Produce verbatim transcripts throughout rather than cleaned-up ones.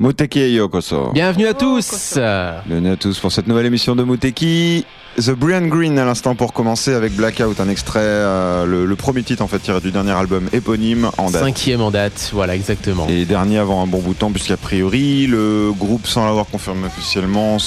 Muteki Yokoso. Bienvenue à tous. Bienvenue à tous pour cette nouvelle émission de Muteki. The Brian Green à l'instant pour commencer avec Blackout, un extrait, euh, le, le premier titre en fait tiré du dernier album éponyme en date. Cinquième en date, voilà exactement. Et dernier avant un bon bout de temps puisqu'a priori le groupe, sans l'avoir confirmé officiellement,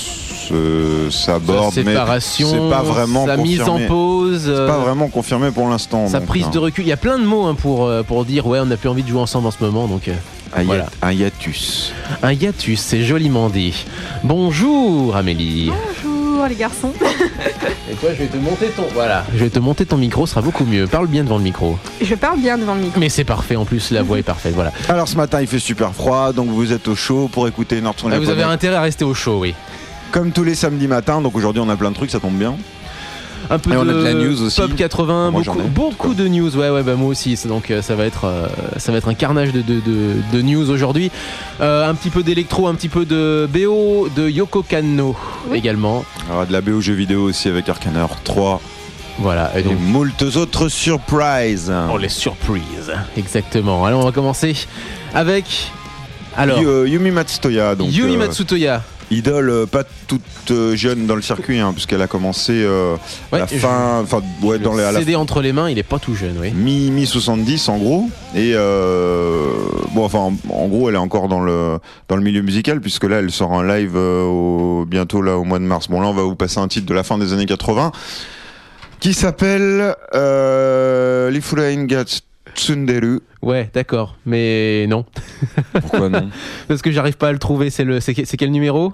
se, s'aborde, mais c'est pas vraiment sa confirmé. Mise en pause, c'est pas vraiment confirmé pour l'instant. Sa donc, prise hein. de recul, il y a plein de mots hein, pour, pour dire ouais on n'a plus envie de jouer ensemble en ce moment donc... Un, voilà. un hiatus. Un hiatus, c'est joliment dit. Bonjour Amélie. Bonjour les garçons. Et toi je vais te monter ton... Voilà, je vais te monter ton micro, ce sera beaucoup mieux. Parle bien devant le micro. Je parle bien devant le micro. Mais c'est parfait, en plus la voix est parfaite, voilà. Alors ce matin il fait super froid, donc vous êtes au chaud pour écouter Nord Son ah, Vous avez intérêt à rester au chaud, oui. Comme tous les samedis matins, donc aujourd'hui on a plein de trucs, ça tombe bien. Un peu et de, on a de la news aussi. Pop quatre-vingts, moi, beaucoup, ai, beaucoup de news, ouais ouais bah moi aussi, donc euh, ça va être euh, ça va être un carnage de, de, de, de news aujourd'hui. Euh, un petit peu d'électro, un petit peu de B O, de Yoko Kanno oui. également. Alors de la B O jeux vidéo aussi avec Arcane trois. Voilà, et, donc, et moultes autres surprises. Oh les surprises, exactement. Alors on va commencer avec alors y, Yumi Matsutoya. Donc, Yumi euh, Matsutoya. Idole euh, pas toute euh, jeune dans le circuit, hein, puisqu'elle a commencé euh, ouais, à la fin, enfin ouais, dans les à la C D entre les mains, il est pas tout jeune, oui. Mi mi soixante-dix en gros, et euh, bon enfin en, en gros elle est encore dans le dans le milieu musical puisque là elle sort un live euh, au, bientôt là au mois de mars. Bon là on va vous passer un titre de la fin des années quatre-vingts qui s'appelle euh, Lifurain Gats Tsunderu. Ouais, d'accord, mais non. Pourquoi non? Parce que j'arrive pas à le trouver. C'est le, c'est, c'est quel numéro?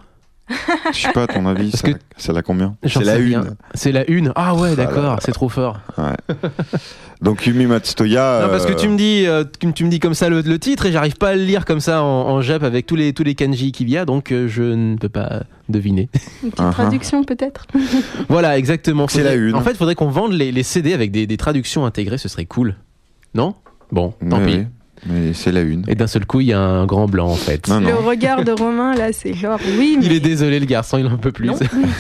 Je sais pas, à ton avis, c'est, que... la, c'est la combien? C'est la une. C'est la une. Ah ouais, d'accord, ah là, c'est trop fort. Ouais. Donc Yumi Matsutoya. Non, parce que tu me dis, euh, tu me dis comme ça le, le titre et j'arrive pas à le lire comme ça en, en jap avec tous les tous les kanji qu'il y a, donc euh, je ne peux pas deviner. Une petite uh-huh. traduction peut-être. Voilà, exactement. Faudrait, c'est la une. En fait, il faudrait qu'on vende les, les C D avec des, des traductions intégrées, ce serait cool. Non? Bon, tant mais pis. Oui. Mais c'est la une. Et d'un seul coup, il y a un grand blanc en fait. Non, non. Le regard de Romain là, c'est genre oui. Mais... Il est désolé le garçon, il en peut plus.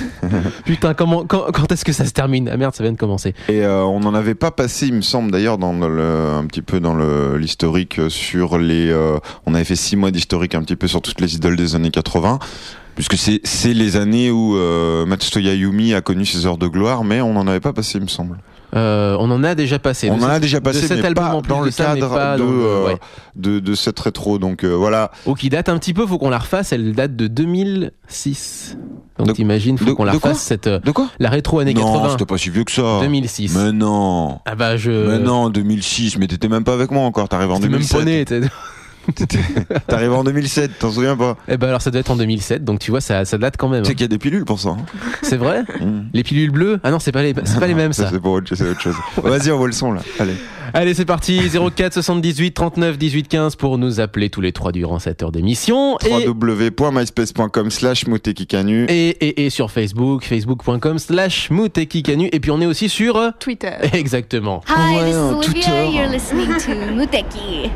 Putain, comment, quand, quand est-ce que ça se termine? Ah merde, ça vient de commencer. Et euh, on n'en avait pas passé, il me semble d'ailleurs, dans le, un petit peu dans le, l'historique sur les. Euh, on avait fait six mois d'historique un petit peu sur toutes les idoles des années quatre-vingts. Puisque c'est, c'est les années où euh, Matsutoya Yumi a connu ses heures de gloire, mais on n'en avait pas passé, il me semble. Euh, on en a déjà passé. On en cet, a déjà passé, mais album pas en plus dans de le ça, cadre pas de, dans le, euh, ouais. de, de cette rétro. Donc euh, voilà. Ou qui date un petit peu, faut qu'on la refasse. Elle date de deux mille six. Donc de, t'imagines, faut de, qu'on la refasse cette. De quoi? La rétro années non, quatre-vingts. Non, c'était pas si vieux que ça. deux mille six. Mais non. Ah bah je. Mais non, deux mille six. Mais t'étais même pas avec moi encore. T'arrives en deux mille sept. Même pas né. T'es... T'arrives en deux mille sept, t'en souviens pas? Eh ben alors ça doit être en deux mille sept, donc tu vois ça, ça date quand même. Tu sais qu'il y a des pilules pour ça. Hein. C'est vrai? mmh. Les pilules bleues? Ah non, c'est pas les, c'est pas les mêmes ça. ça c'est, pour autre, c'est autre chose. Vas-y, on voit le son là. Allez. Allez, c'est parti. zéro quatre soixante-dix-huit trente-neuf dix-huit quinze pour nous appeler tous les trois durant cette heure d'émission. w w w point myspace point com slash mutekikanu et, et, et sur Facebook, facebook point com slash mutekikanu. Et puis on est aussi sur Twitter. Exactement. Hi, ouais, this is Olivia. Twitter. You're listening to Muteki.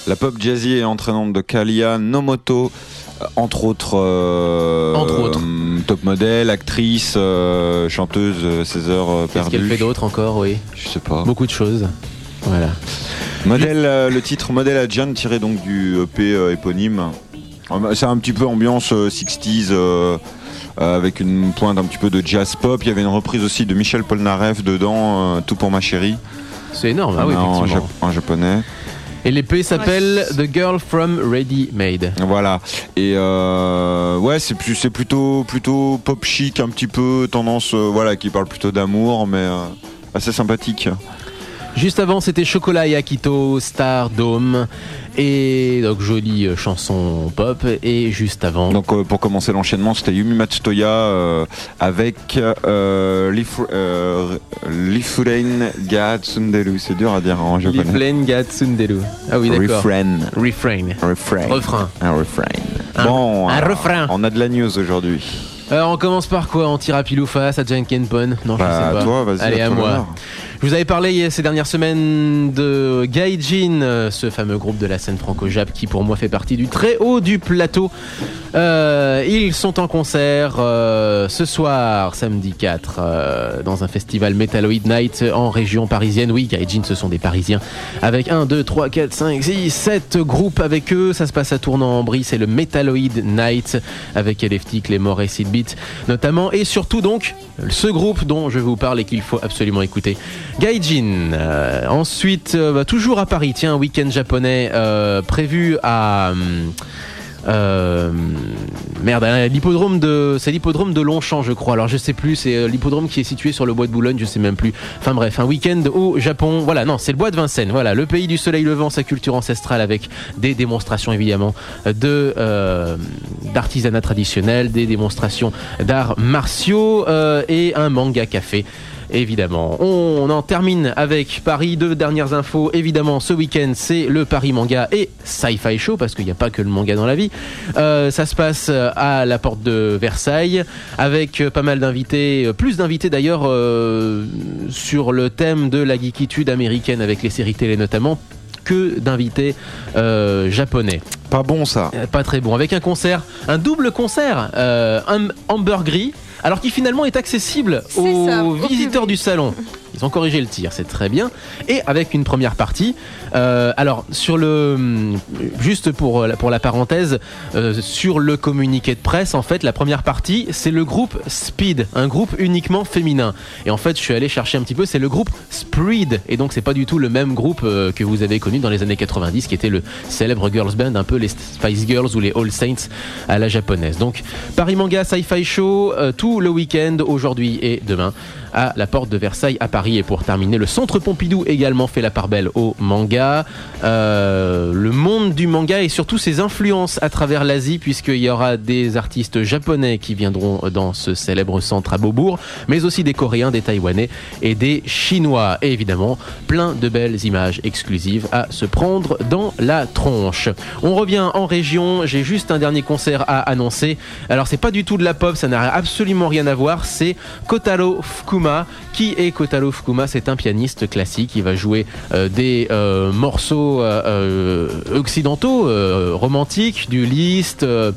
La pop jazzy et entraînante de Kalia Nomoto, euh, entre autres, euh, Entre autres. euh, top modèle, actrice, euh, chanteuse, euh, seize heures euh, Qu'est-ce perdues. qu'elle fait d'autre encore, oui. Je sais pas. Beaucoup de choses. Voilà. Modèle, euh, le titre Modèle Adjan tiré donc du E P euh, éponyme. C'est un petit peu ambiance euh, sixties euh, euh, avec une pointe un petit peu de jazz pop. Il y avait une reprise aussi de Michel Polnareff dedans, euh, Tout pour ma chérie. C'est énorme, ah oui, en, effectivement. Jap- en japonais. Et l'épée s'appelle The Girl from Ready Made. Voilà. Et euh, ouais, c'est plus, c'est plutôt, plutôt pop chic, un petit peu tendance, euh, voilà, qui parle plutôt d'amour, mais euh, assez sympathique. Juste avant, c'était Chocolat et Akito, Stardome. Et donc, jolie euh, chanson pop. Et juste avant. Donc euh, pour commencer l'enchaînement, c'était Yumi Matsutoya euh, avec euh, Lif- euh, Lifuren Ga Tsunderu. C'est dur à dire en japonais. Liflen Gatsundelu. Ah oui, d'accord. Refrain. Refrain. Refrain. Refrain. Un refrain. Un- Bon, un euh, refrain. On a de la news aujourd'hui. Alors, on commence par quoi? On tire à pile ou face, à Jankenpon? Non, je Bah, sais pas. toi, vas-y. Allez, à toi moi. l'honneur. Je vous avais parlé ces dernières semaines de Gaijin, euh, ce fameux groupe de la scène franco-jap qui pour moi fait partie du très haut du plateau. Euh, ils sont en concert euh, ce soir, samedi quatre, euh, dans un festival Metalloid Night en région parisienne. Oui, Gaijin, ce sont des Parisiens avec un, deux, trois, quatre, cinq, six, sept groupes avec eux. Ça se passe à Tournan-en-Brie, c'est le Metalloid Night avec Elefti, Clémor et Sidbeat notamment. Et surtout donc, ce groupe dont je vous parle et qu'il faut absolument écouter. Gaijin. Euh, ensuite, euh, bah, toujours à Paris, tiens, un week-end japonais euh, prévu à... hum, Euh, merde, hein, l'hippodrome de, c'est l'hippodrome de Longchamp, je crois. Alors je sais plus, c'est euh, l'hippodrome qui est situé sur le bois de Boulogne, je sais même plus. Enfin bref, un week-end au Japon. Voilà, non, c'est le bois de Vincennes. Voilà, le pays du soleil levant, sa culture ancestrale avec des démonstrations évidemment de euh, d'artisanat traditionnel, des démonstrations d'arts martiaux euh, et un manga café. Évidemment, on en termine avec Paris. Deux dernières infos. Évidemment, ce week-end, c'est le Paris Manga et Sci-Fi Show, parce qu'il n'y a pas que le manga dans la vie. Euh, ça se passe à la porte de Versailles, avec pas mal d'invités, plus d'invités d'ailleurs, euh, sur le thème de la geekitude américaine, avec les séries télé notamment, que d'invités euh, japonais. Pas bon ça. Euh, Pas très bon. Avec un concert, un double concert, euh, un hamburgerie, alors qui finalement est accessible C'est aux ça, au visiteurs public. du salon. Ils ont corrigé le tir, c'est très bien. Et avec une première partie. Euh, alors, sur le. Juste pour, pour la parenthèse, euh, sur le communiqué de presse, en fait, la première partie, c'est le groupe Speed, un groupe uniquement féminin. Et en fait, je suis allé chercher un petit peu, c'est le groupe Spreed. Et donc, c'est pas du tout le même groupe euh, que vous avez connu dans les années quatre-vingt-dix, qui était le célèbre girls band, un peu les Spice Girls ou les All Saints à la japonaise. Donc, Paris Manga Sci-Fi Show, euh, tout le week-end, aujourd'hui et demain, à la porte de Versailles à Paris. Et pour terminer, le Centre Pompidou également fait la part belle au manga. Euh, le monde du manga et surtout ses influences à travers l'Asie, puisqu'il y aura des artistes japonais qui viendront dans ce célèbre centre à Beaubourg, mais aussi des Coréens, des Taïwanais et des Chinois. Et évidemment, plein de belles images exclusives à se prendre dans la tronche. On revient en région. J'ai juste un dernier concert à annoncer. Alors, c'est pas du tout de la pop, ça n'a absolument rien à voir. C'est Kotaro Fukuma. Qui est Kotaro Fukuma? C'est un pianiste classique. Il va jouer euh, des euh, morceaux euh, euh, occidentaux, euh, romantiques, du Liszt, euh,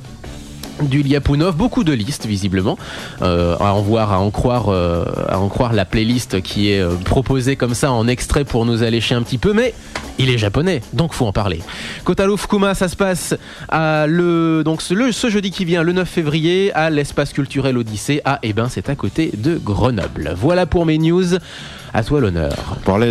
du Lyapunov, beaucoup de listes visiblement, euh, à en voir, à en croire, euh, à en croire la playlist qui est euh, proposée comme ça en extrait pour nous allécher un petit peu, mais il est japonais, donc faut en parler. Kotaro Fukuma, ça se passe à le, donc ce, le, ce jeudi qui vient, le neuf février, à l'espace culturel Odyssée. Ah, et ben c'est à côté de Grenoble. Voilà pour mes news. À toi l'honneur. Tu parlais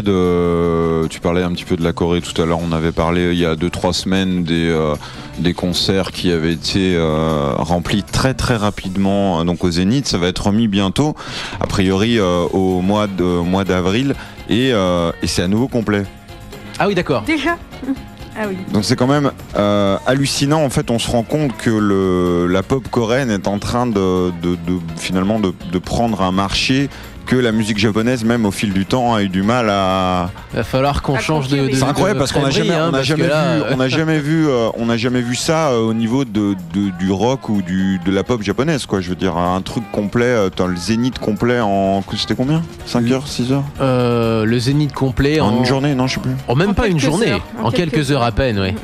de, tu parlais un petit peu de la Corée tout à l'heure. On avait parlé il y a deux trois semaines des euh, des concerts qui avaient été euh, remplis très très rapidement donc au Zénith. Ça va être remis bientôt, a priori euh, au mois de au mois d'avril et euh, et c'est à nouveau complet. Ah oui, d'accord. Déjà Ah oui. Donc c'est quand même euh, hallucinant. En fait, on se rend compte que le la pop coréenne est en train de de, de finalement de, de prendre un marché que la musique japonaise, même au fil du temps, a eu du mal à. Il va falloir qu'on À change de. conquérir. de C'est incroyable de parce qu'on n'a crèmerie, jamais, hein, on n'a parce jamais que là, vu, euh, on n'a jamais vu, euh, on n'a jamais vu ça euh, au niveau de, de- du rock ou du de la pop japonaise, quoi. Je veux dire, un truc complet, euh, t'as le zénith complet en, c'était combien cinq heures, six heures euh, le zénith complet en en, une journée, non, je sais plus. en même En pas une quelques journée, heures. en, quelques, heures à peine, oui.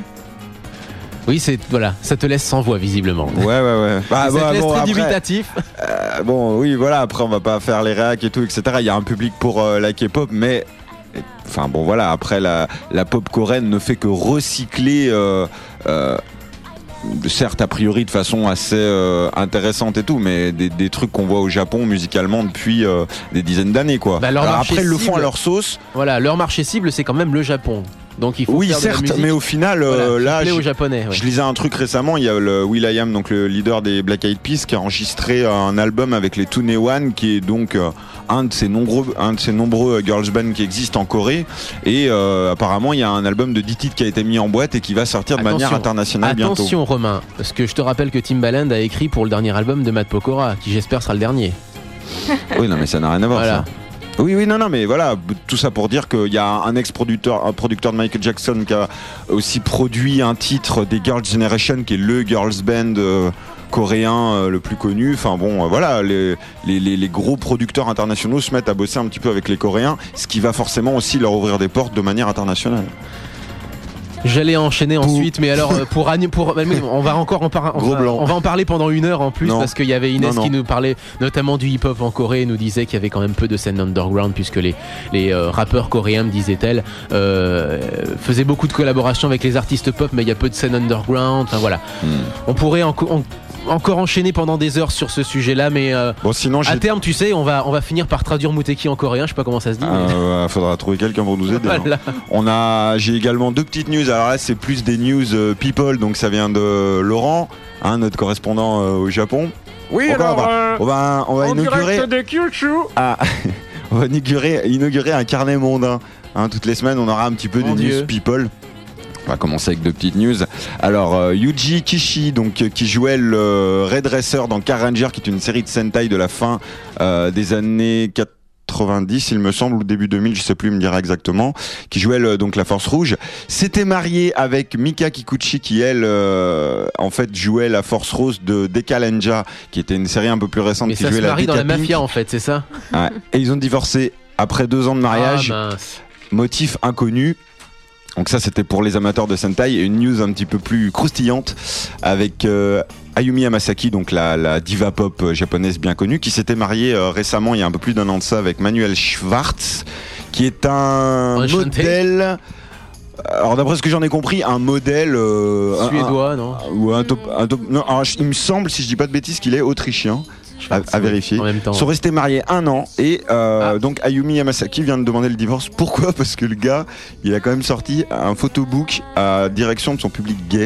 Oui, c'est voilà, ça te laisse sans voix visiblement. Ouais, ouais, ouais. Bah, ça bah, te laisse bon, très après, dubitatif. euh, bon, oui, voilà. Après, on va pas faire les réacs et tout, et cetera. Il y a un public pour euh, la K-pop, mais enfin bon, voilà. Après, la, la pop coréenne ne fait que recycler. Euh, euh, certes a priori de façon assez euh, intéressante et tout, mais des, des trucs qu'on voit au Japon musicalement depuis euh, des dizaines d'années, quoi. Bah, leur Alors marché après ils le font à cible- leur sauce. Voilà, leur marché cible, c'est quand même le Japon. Donc il faut Oui, faire de la certes, musique, mais au final, voilà, euh, qui là, plaît j'ai- aux Japonais. ouais. je lisais un truc récemment, il y a le will.i.am, donc le leader des Black Eyed Peas, qui a enregistré un album avec les Twenty-One, qui est donc euh, un de ces nombreux, un de ces nombreux euh, girls band qui existent en Corée. Et euh, apparemment, il y a un album de dix titres qui a été mis en boîte et qui va sortir de Attention. manière internationale bientôt. Attention Romain, parce que je te rappelle que Timbaland a écrit pour le dernier album de Matt Pokora, qui j'espère sera le dernier. Oui, non, mais ça n'a rien à voir. Voilà. Ça. Oui, oui, non, non, mais voilà, tout ça pour dire qu'il y a un ex-producteur, un producteur de Michael Jackson qui a aussi produit un titre des Girls' Generation, qui est le girls band euh, coréen euh, le plus connu. Enfin bon, euh, voilà, les, les, les, les gros producteurs internationaux se mettent à bosser un petit peu avec les Coréens, ce qui va forcément aussi leur ouvrir des portes de manière internationale. J'allais enchaîner ensuite, mais alors euh, pour, Annie- pour mais on va encore en, par- on Gros va, blanc. on va en parler pendant une heure en plus Non. parce qu'il y avait Inès Non, non. qui nous parlait notamment du hip-hop en Corée et nous disait qu'il y avait quand même peu de scène underground puisque les, les euh, rappeurs coréens, me disait-elle, euh, faisaient beaucoup de collaborations avec les artistes pop, mais il y a peu de scène underground. Enfin voilà, Hmm. on pourrait enco- on- encore enchaîner pendant des heures sur ce sujet-là, mais euh, Bon, sinon, j'ai. à terme, tu sais, on va on va finir par traduire Muteki en coréen. Je sais pas comment ça se dit. mais- Euh, faudra trouver quelqu'un pour nous aider. hein. Voilà. On a, j'ai également deux petites news. Alors là, c'est plus des news euh, people, donc ça vient de Laurent, hein, notre correspondant euh, au Japon. Oui, Donc, alors, on va, euh, on va, on va en inaugurer, direct de Kyushu. ah, on va inaugurer, inaugurer un carnet mondain. Hein, toutes les semaines, on aura un petit peu Mon des Dieu. news people. On va commencer avec deux petites news. Alors, euh, Yuji Kishi, donc, euh, qui jouait le Red Racer dans Car Ranger, qui est une série de Sentai de la fin euh, des années quatre-vingt-dix, il me semble, ou début deux mille, je sais plus, il me dira exactement, qui jouait le, donc la Force Rouge, s'était marié avec Mika Kikuchi, qui elle, euh, en fait, jouait la Force Rose de Decalenja, qui était une série un peu plus récente, Mais qui ça se jouait la marie dans la Deka Pink. mafia en fait, c'est ça. Ouais. Et ils ont divorcé après deux ans de mariage. Ah, mince. Motif inconnu. Donc ça, c'était pour les amateurs de Sentai. Et une news un petit peu plus croustillante avec euh, Ayumi Hamasaki, donc la, la diva pop euh, japonaise bien connue, qui s'était mariée euh, récemment, il y a un peu plus d'un an de ça, avec Manuel Schwartz, qui est un Enchanté. modèle... Alors d'après ce que j'en ai compris, un modèle... euh, un- Suédois, non un- ou un top, un top- non, alors, il me semble, si je dis pas de bêtises, qu'il est autrichien. À, à vérifier. En même temps. Ils sont restés mariés un an et euh, Ah. donc Ayumi Hamasaki vient de demander le divorce. Pourquoi ? Parce que le gars, il a quand même sorti un photobook à direction de son public gay.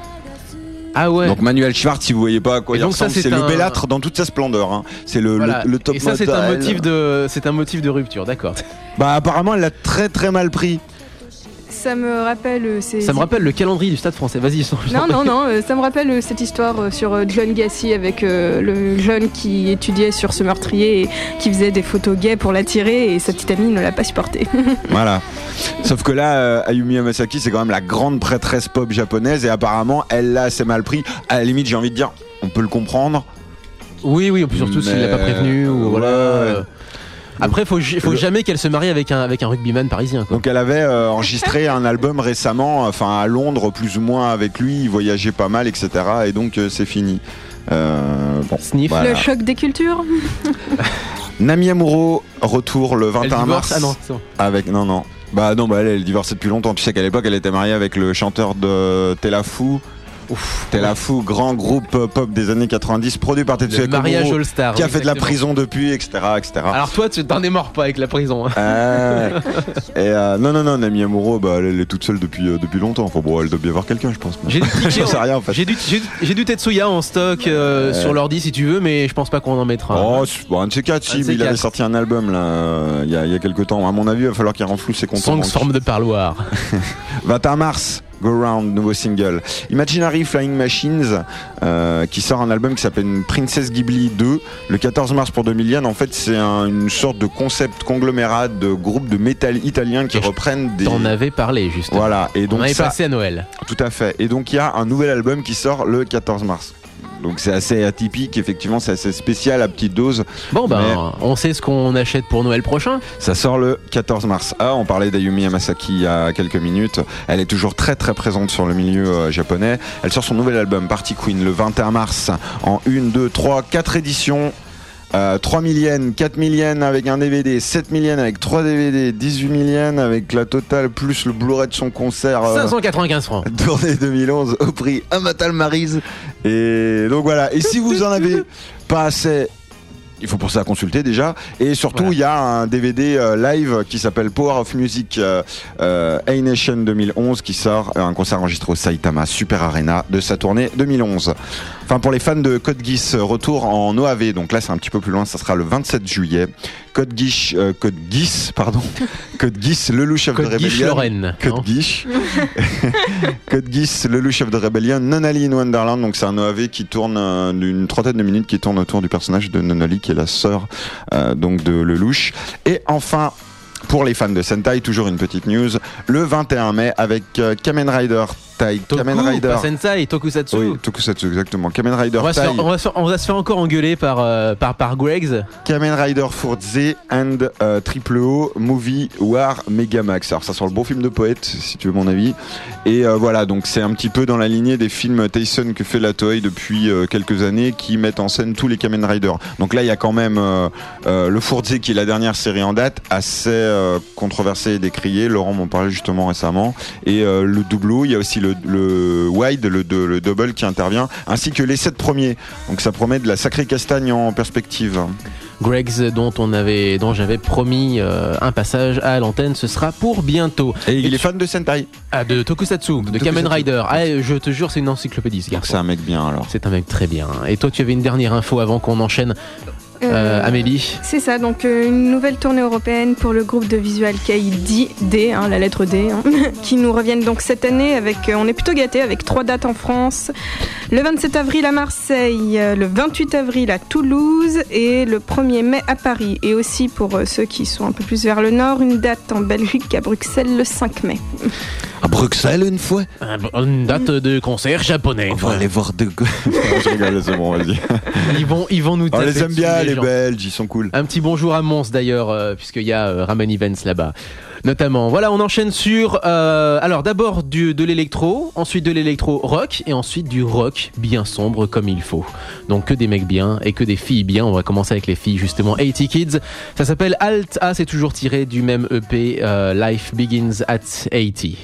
Ah ouais. Donc Manuel Schwartz, si vous voyez pas à quoi Et il donc ça, ressemble, c'est c'est un- le bellâtre dans toute sa splendeur. Hein. C'est le, Voilà. le, le top Et ça, c'est un model. motif de, c'est un motif de rupture, d'accord. Bah apparemment, elle l'a très très mal pris. Ça me rappelle. euh, ces- Ça me rappelle le calendrier du Stade Français. Vas-y. sans- Non, non, non, euh, ça me rappelle euh, cette histoire euh, sur euh, John Gassi avec euh, le jeune qui étudiait sur ce meurtrier et qui faisait des photos gays pour l'attirer et sa petite amie ne l'a pas supporté. Voilà. Sauf que là, euh, Ayumi Hamasaki, c'est quand même la grande prêtresse pop japonaise et apparemment, elle l'a assez mal pris. À la limite, j'ai envie de dire, on peut le comprendre. Oui, oui. Surtout s'il l'a pas Mais, prévenu ou ouais. voilà. euh. Après, faut, faut Le- jamais qu'elle se marie avec un avec un rugbyman parisien. Quoi. Donc elle avait euh, enregistré un album récemment, enfin à Londres plus ou moins avec lui, il voyageait pas mal, et cetera. Et donc euh, c'est fini. Euh, bon, Sniff. voilà. Le choc des cultures. Nami Amuro retour le Elle vingt et un divorce. mars Ah non. c'est bon. avec non non. Bah non, bah elle, elle est divorcée depuis longtemps. Tu sais qu'à l'époque elle était mariée avec le chanteur de Telafu. Ouf. Telafu, grand groupe pop des années quatre-vingt-dix, produit par Tetsuya Le mariage Komuro, All Star. qui a fait de la exactement. prison depuis, et cetera, et cetera. Alors toi, tu t'en es mort pas avec la prison. hein. Euh, et euh, non non non, Nami Amuro, bah elle, elle est toute seule depuis euh, depuis longtemps. Enfin bon, elle doit bien avoir quelqu'un, je pense. J'ai du ticket, J'en sais rien en fait. J'ai du, j'ai, du- j'ai du Tetsuya en stock euh, Ouais. sur l'ordi si tu veux, mais je pense pas qu'on en mettra. Oh, c'est- bon, un de ces quatre, Un si, de ces mais il avait quatre. sorti un album là, euh, il y, a, il y a quelques temps. À mon avis, il va falloir qu'il renfloue ses comptes. en Songs banque. forme de parloir. vingt et un mars, Go Round, nouveau single. Imaginary Flying Machines, euh, qui sort un album qui s'appelle Princess Ghibli deux, le quatorze mars pour deux millions. En fait, c'est un, une sorte de concept conglomérat de groupes de métal italiens qui Et reprennent des... T'en avais parlé, justement. Voilà. Et donc On avait ça, passé à Noël. tout à fait. Et donc, il y a un nouvel album qui sort le quatorze mars. Donc c'est assez atypique, effectivement, c'est assez spécial à petite dose. Bon, ben, Mais on sait ce qu'on achète pour Noël prochain. ça sort le quatorze mars. Ah, on parlait d'Ayumi Hamasaki il y a quelques minutes. Elle est toujours très très présente sur le milieu euh, japonais. Elle sort son nouvel album, Party Queen, le vingt et un mars, en une, deux, trois, quatre éditions. Euh, trois mille yens, quatre mille yens avec un D V D, sept mille yens avec trois D V D, dix-huit mille yens avec la totale plus le Blu-ray de son concert. Euh, cinq cent quatre-vingt-quinze francs. Tournée deux mille onze au prix Amatal Maryse. Et donc voilà. Et si vous en avez pas assez, il faut pour ça consulter déjà. Et surtout, il Voilà. y a un D V D euh, live qui s'appelle Power of Music euh, euh, A-Nation deux mille onze qui sort, euh, un concert enregistré au Saitama Super Arena de sa tournée deux mille onze. Enfin, pour les fans de Code Geass, retour en O A V, donc là c'est un petit peu plus loin, ça sera le vingt-sept juillet. Code Geass, euh, Code Geass, pardon, Code Geass, le loup chef de Code Guiche rébellion. Lorraine. Code non Geass. Code Geass, le loup chef de rébellion. Nonali in Wonderland, donc c'est un O A V qui tourne euh, d'une trentaine de minutes, qui tourne autour du personnage de Nonali, qui est la sœur euh, donc de Lelouch. Et enfin, pour les fans de Sentai, toujours une petite news, le vingt et un mai avec euh, Kamen Rider Tai, Toku, Kamen Rider. pas Sensei, Tokusatsu. Oui, Tokusatsu, exactement. Kamen Rider On va, se Tai, faire, on, va se, on va se faire encore engueuler par, euh, par, par Greggs. Kamen Rider Furze and euh, Triple O Movie War Megamax. Alors ça sort le bon film de poète, si tu veux mon avis. Et euh, voilà, donc c'est un petit peu dans la lignée des films Tyson que fait la Toei depuis euh, quelques années, qui mettent en scène tous les Kamen Rider. Donc là, il y a quand même euh, euh, le Furze, qui est la dernière série en date, assez euh, controversée et décriée. Laurent m'en parlait justement récemment. Et euh, le Doublo, il y a aussi le, le Wide, le, le Double qui intervient, ainsi que les sept premiers. Donc ça promet de la sacrée castagne en perspective. Greggs, dont on avait, dont j'avais promis euh, un passage à l'antenne, ce sera pour bientôt. Et, Et il est tu- fan de Sentai. Ah, de Tokusatsu, de Tokusatsu. Kamen Rider. Ah, je te jure, c'est une encyclopédie, ce Donc garçon. c'est un mec bien alors. C'est un mec très bien. Et toi, tu avais une dernière info avant qu'on enchaîne, euh, Euh, Amélie. C'est ça, donc euh, une nouvelle tournée européenne pour le groupe de visual kei D, D hein, la lettre D, hein, qui nous reviennent donc cette année avec, euh, on est plutôt gâtés avec trois dates en France, le vingt-sept avril à Marseille, euh, le vingt-huit avril à Toulouse et le premier mai à Paris. Et aussi pour euh, ceux qui sont un peu plus vers le nord, une date en Belgique à Bruxelles le cinq mai. À Bruxelles une fois. Une date de concert japonais. On va aller voir de. Je rigole, c'est bon, vas-y. Ils vont, ils vont nous On taper les aime dessus, bien, les gens. Belges, ils sont cool. Un petit bonjour à Mons d'ailleurs, euh, puisqu'il y a euh, Ramen Events là-bas. Notamment. Voilà, on enchaîne sur. Euh, alors d'abord du, de l'électro, ensuite de l'électro rock, et ensuite du rock bien sombre comme il faut. Donc que des mecs bien et que des filles bien. On va commencer avec les filles justement. eighty Kids. Ça s'appelle Alt A, c'est toujours tiré du même E P euh, Life Begins at eighty.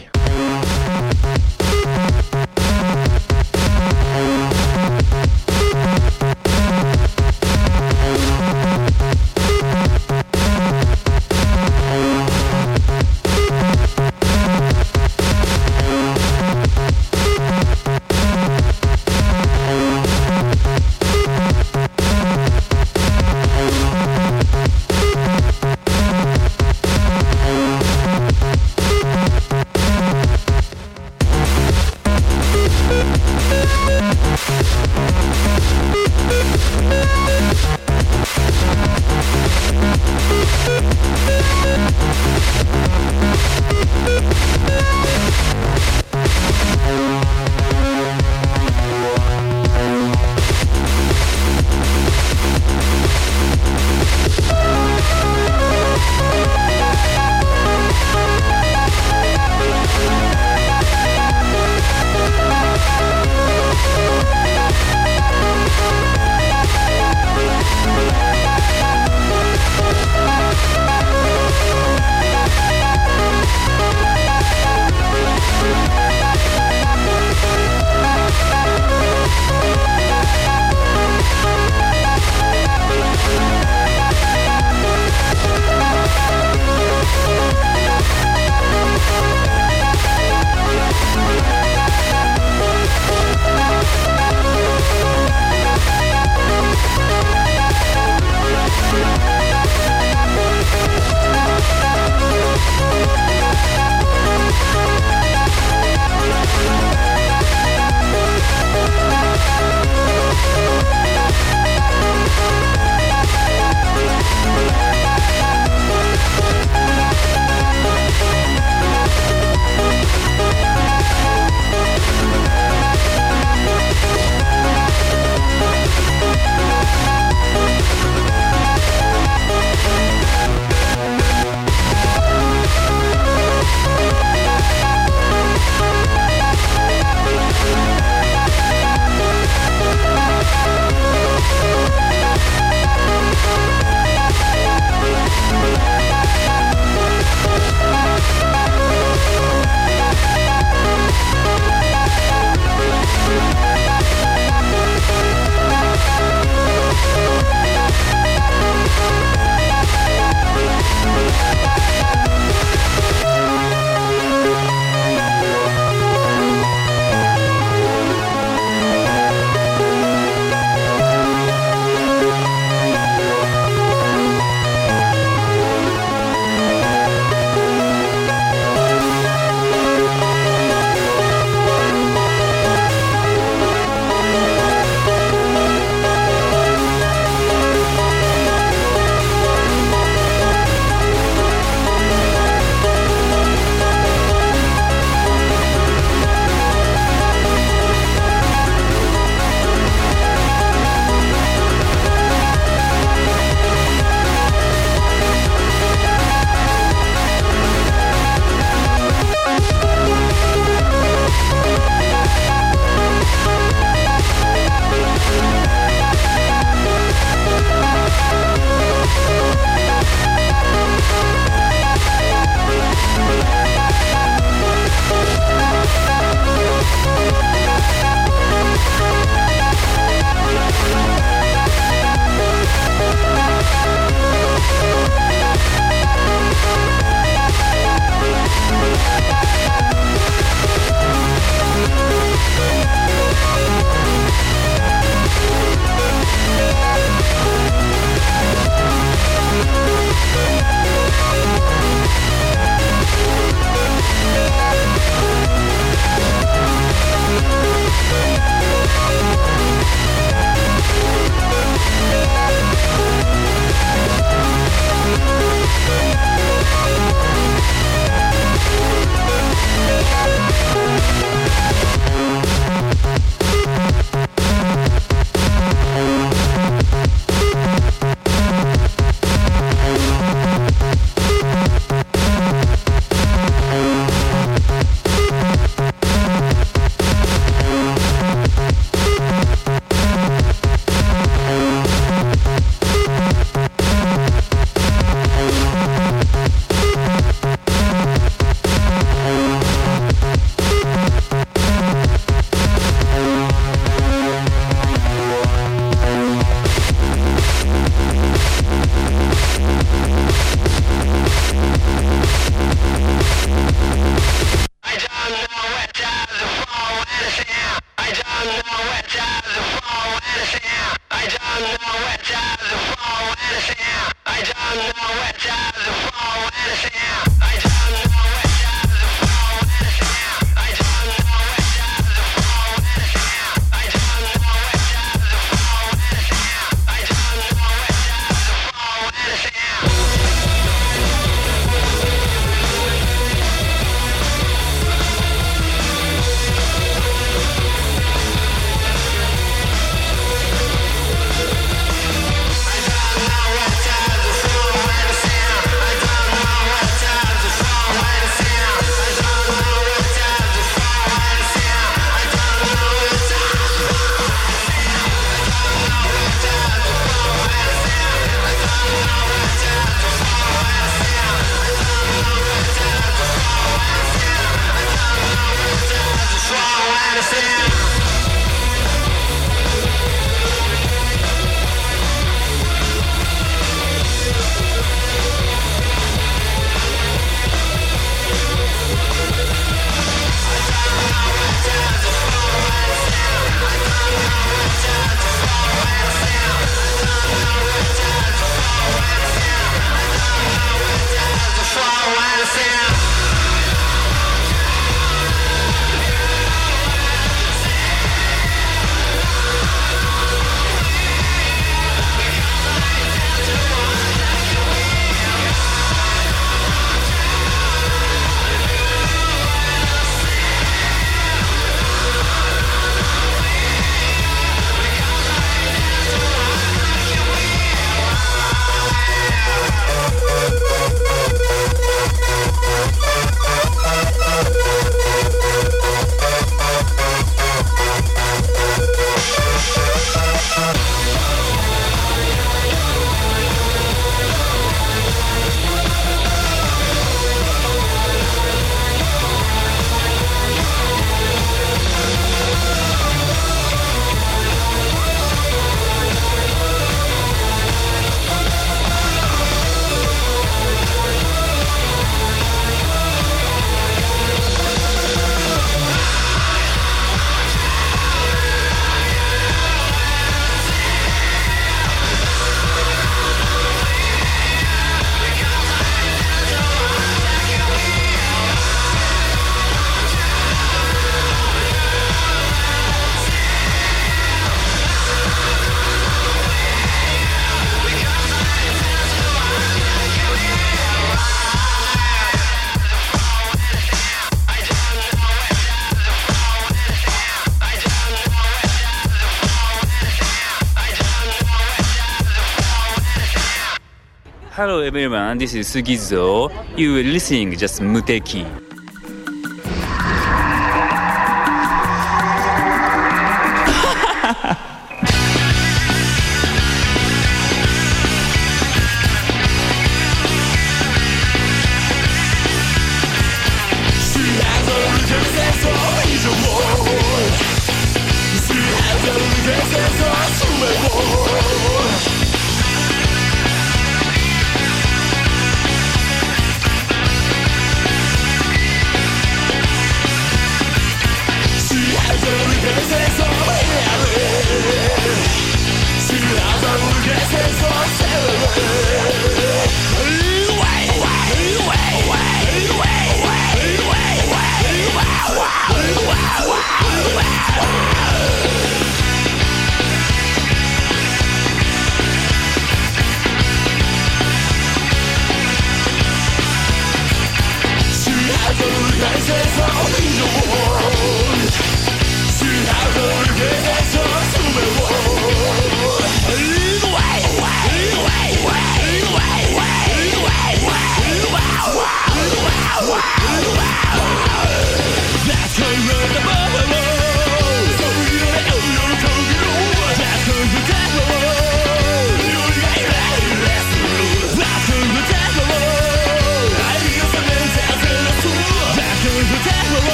Hello everyone, this is Sugizo. You are listening just Muteki.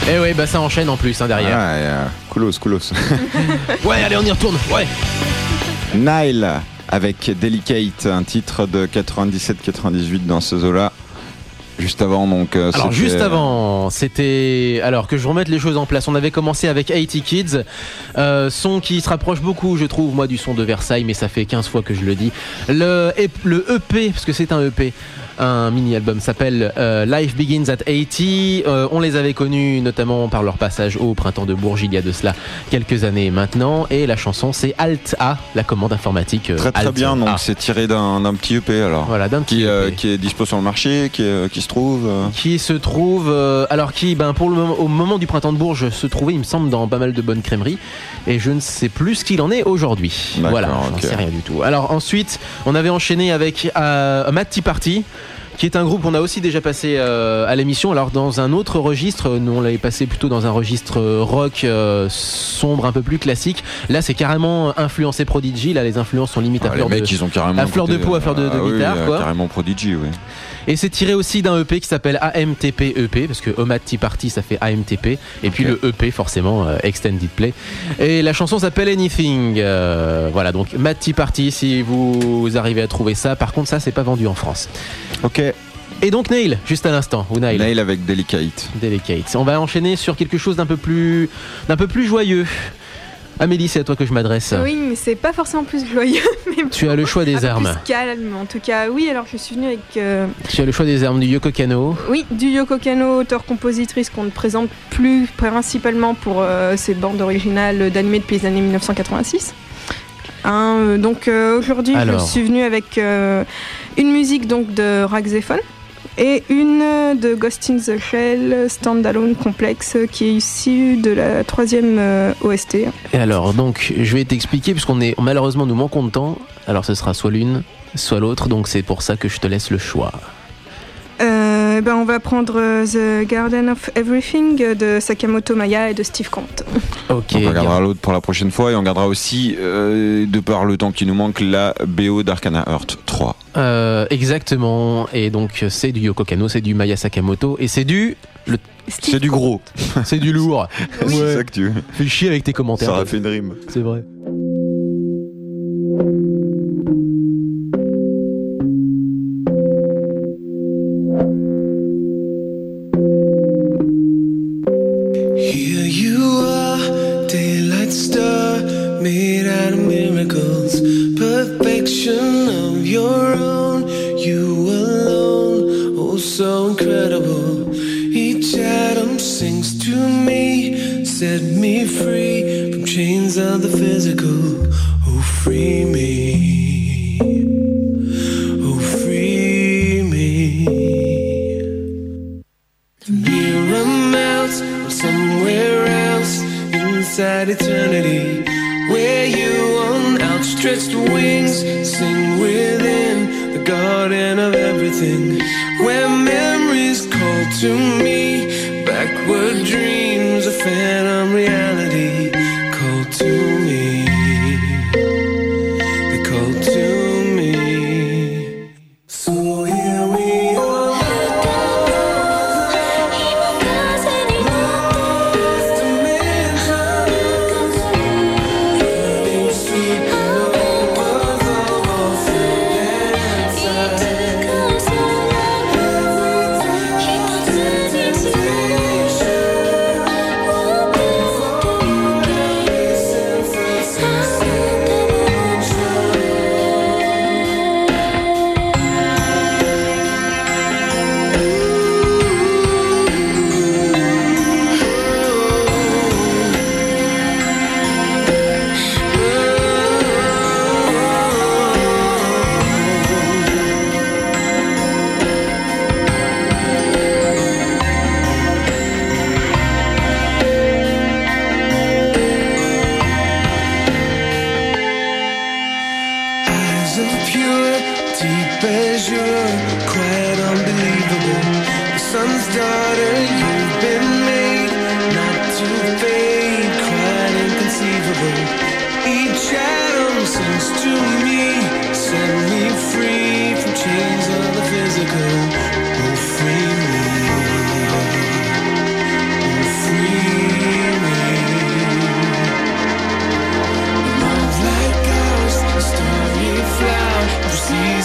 Et ouais, bah ça enchaîne en plus hein, derrière. Ah, euh, coolos, coolos. Ouais, allez, on y retourne. Ouais. Nile avec Delicate, un titre de quatre-vingt-dix-sept quatre-vingt-dix-huit dans ce zoo-là. Juste avant, donc. Euh, alors, c'était... juste avant, c'était. Alors que je remette les choses en place. On avait commencé avec quatre-vingts Kids, euh, son qui se rapproche beaucoup, je trouve, moi, du son de Versailles, mais ça fait quinze fois que je le dis. Le, le E P, parce que c'est un E P. Un mini-album s'appelle euh, Life Begins at eighty. Euh, on les avait connus notamment par leur passage au Printemps de Bourges il y a de cela quelques années maintenant. Et la chanson c'est Alt A, la commande informatique. Euh, très très Alt bien, donc A. c'est tiré d'un, d'un petit E P alors. Voilà, d'un petit qui, E P. euh, qui est dispo sur le marché, qui, euh, qui se trouve. Euh... Qui se trouve, euh, alors qui, ben pour le moment, au moment du Printemps de Bourges, se trouvait, il me semble, dans pas mal de bonnes crèmeries. Et je ne sais plus ce qu'il en est aujourd'hui. D'accord, voilà, okay. j'en sais rien du tout. Alors ensuite, on avait enchaîné avec euh, Mad Tea Party, qui est un groupe qu'on a aussi déjà passé euh, à l'émission. Alors dans un autre registre, nous on l'avait passé plutôt dans un registre rock euh, sombre, un peu plus classique. Là c'est carrément influencé Prodigy. Là les influences sont limite Ah, à fleur les mecs, de, ils ont carrément à fleur de côté, peau, à fleur de, de ah, guitare. Oui, quoi. Carrément Prodigy, oui. Et c'est tiré aussi d'un E P qui s'appelle A M T P E P, parce que Mad Tea Party ça fait A M T P, et puis okay. le E P forcément euh, Extended Play. Et la chanson s'appelle Anything. Euh, voilà, donc Mad Tea Party si vous arrivez à trouver ça. Par contre ça c'est pas vendu en France. Ok. Et donc Nail, juste à l'instant, ou Nail. Nail avec Delicate. Delicate. On va enchaîner sur quelque chose d'un peu plus, d'un peu plus joyeux. Amélie, c'est à toi que je m'adresse. Oui, mais c'est pas forcément plus joyeux. Mais tu as le choix des un armes. Peu plus calme, en tout cas. Oui, alors je suis venue avec. Euh... Tu as le choix des armes du Yoko Kanno. Oui, du Yoko Kanno, auteur-compositrice qu'on ne présente plus principalement pour euh, ses bandes originales d'animés depuis les années dix-neuf cent quatre-vingt-six. Hein, euh, donc euh, aujourd'hui, alors. je suis venue avec euh, une musique donc de Raxéphone. Et une de Ghost in the Shell, Standalone Complex, qui est issue de la troisième euh, O S T. Et alors, donc, je vais t'expliquer, puisqu'on est malheureusement nous manquons de temps. Alors, ce sera soit l'une, soit l'autre, donc c'est pour ça que je te laisse le choix. Euh, ben, on va prendre The Garden of Everything de Sakamoto Maya et de Steve Conte. Ok. Donc on regardera l'autre pour la prochaine fois et on regardera aussi, euh, de par le temps qui nous manque, la B O d'Arcana Heart trois. Euh, exactement. Et donc c'est du Yoko Kanno, c'est du Maya Sakamoto et c'est du. Le... Steve c'est du gros. C'est du lourd. Oui. C'est ça que tu. Fais chier avec tes commentaires. Ça aurait fait une rime. C'est vrai. Of your own, you alone, oh so incredible. Each atom sings to me, set me free from chains of the physical. Oh free me, oh free me. The mirror melts from somewhere else inside eternity, where you on outstretched wings sing within the garden of everything, where memories call to me, backward dreams of phantom reality call to me, they call to me. So here we are. Free me, oh free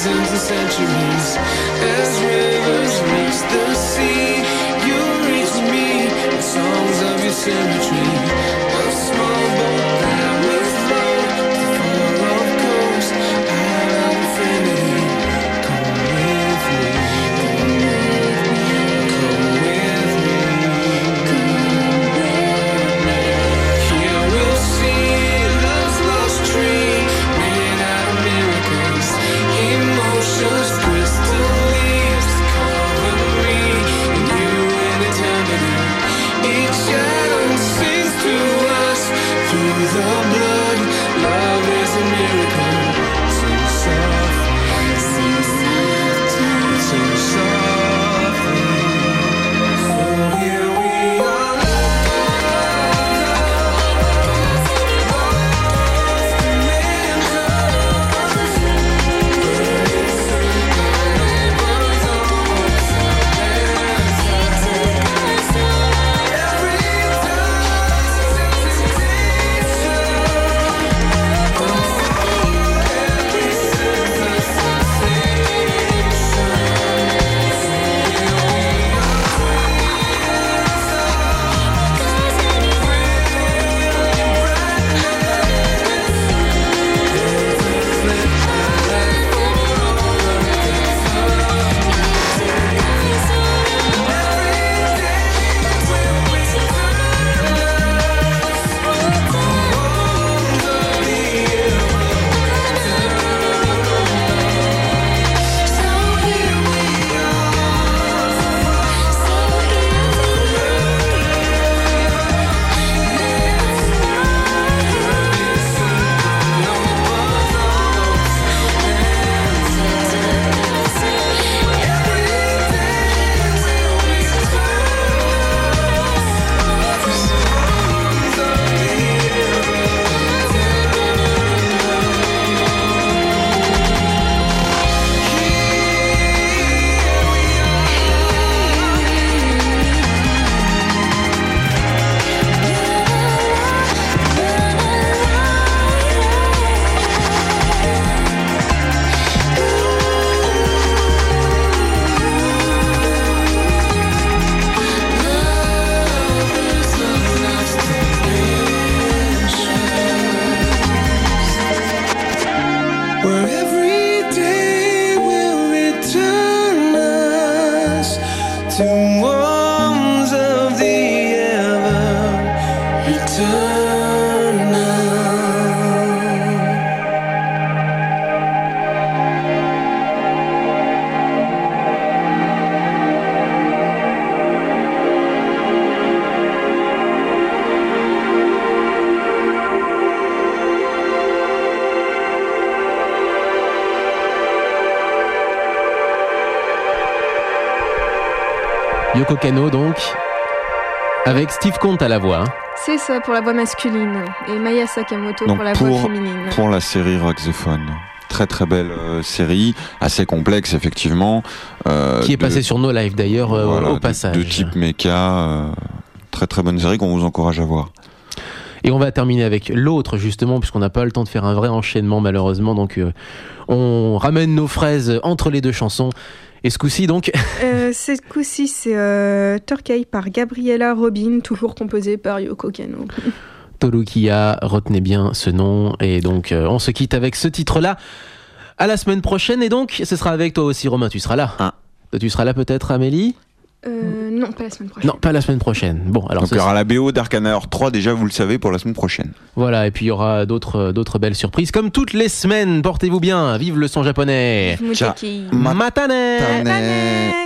seasons and centuries. As rivers reach the sea, you reach me in songs of your symmetry. A small boat that will float to far off coast out of infinity. Come with me, come with me, come with me. Here we'll see love's lost tree, made out of miracles, emotions, crystal leaves cover me and you in eternity. Each shadow sings to us through the blood. Love is a miracle. Sing softly, sing softly, sing softly. So here we are. Where every day will return us to wombs of the ever eternal. Yoko Kanno donc, avec Steve Conte à la voix. Hein. C'est ça pour la voix masculine et Maya Sakamoto Donc pour la pour, voix féminine. pour la série Rock the Phone. Très très belle euh, série, assez complexe effectivement. Euh, Qui est de, passée sur No Live d'ailleurs euh, voilà, au de- passage. De, type mecha, euh, très très bonne série qu'on vous encourage à voir. Et on va terminer avec l'autre justement, puisqu'on n'a pas le temps de faire un vrai enchaînement malheureusement. Donc euh, on ramène nos fraises entre les deux chansons. Et ce coup-ci donc Euh, ce coup-ci, c'est euh, Turkey par Gabriella Robin, toujours composé par Yoko Kanno. Torukia, retenez bien ce nom. Et donc euh, on se quitte avec ce titre-là. À la semaine prochaine. Et donc ce sera avec toi aussi Romain, tu seras là. Ah. Toi, tu seras là peut-être Amélie? Euh, non, pas la semaine prochaine. Non, pas la semaine prochaine. Bon, alors Donc ce il y aura la B O d'Arcana Heart trois déjà, vous le savez, pour la semaine prochaine. voilà, et puis il y aura d'autres d'autres belles surprises comme toutes les semaines. Portez-vous bien, vive le son japonais. Muteki. Ma- Matane. Matane.